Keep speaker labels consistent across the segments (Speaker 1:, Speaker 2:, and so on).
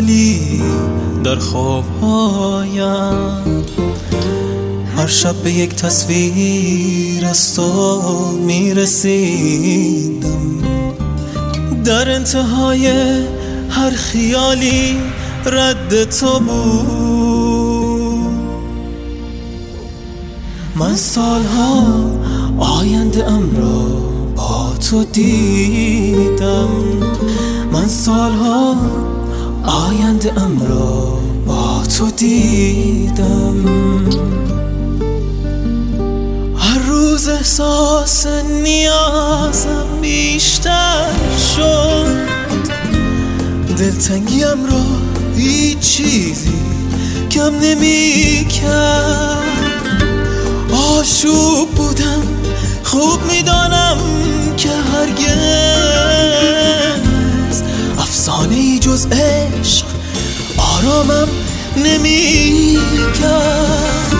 Speaker 1: ولی در خوابهایم هر شب به یک تصویر از تو میرسیدم. در انتهای هر خیالی رد تو بود. من سالها آینده ام را با تو دیدم. من سالها آینده ام را با تو دیدم. هر روز احساس نیازم بیشتر شد. دلتنگیم را هیچ چیزی کم نمی کرد. آشوب بودم خوب میدانم که هرگز افسانه‌ای جز عشق آرامم نمی کرد.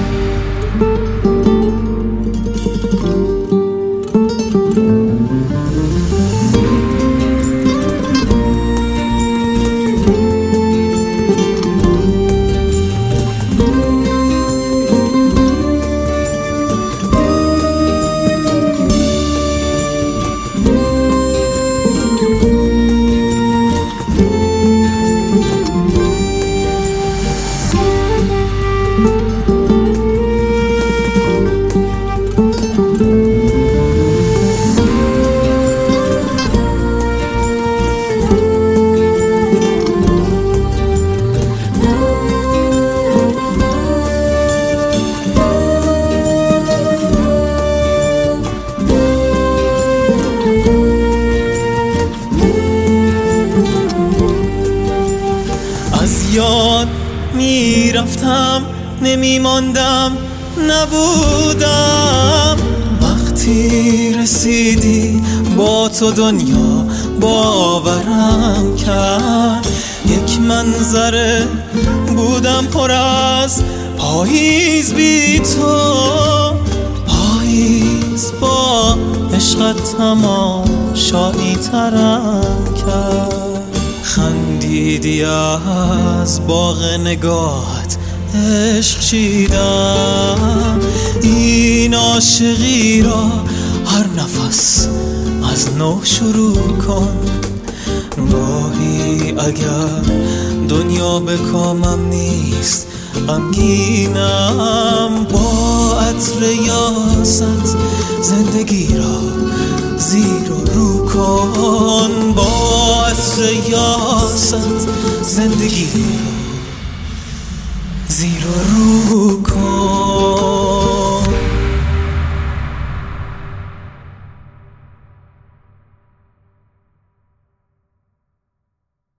Speaker 1: یاد میرفتم نمیماندم نبودم. وقتی رسیدی با تو دنیا باورم کرد. یک منظره بودم پر از پاییز بی تو. پاییز با عشقت تماشایی ترم کرد. خندیدی از باغ نگاهت عشق چیدم. این عاشقی را هر نفس از نو شروع کن. گاهی اگر دنیا به کامم نیست غمگینم. با عطر یاست زندگی را زیر و رو کن. با عطر یاست زندگی را زیر و رو کن.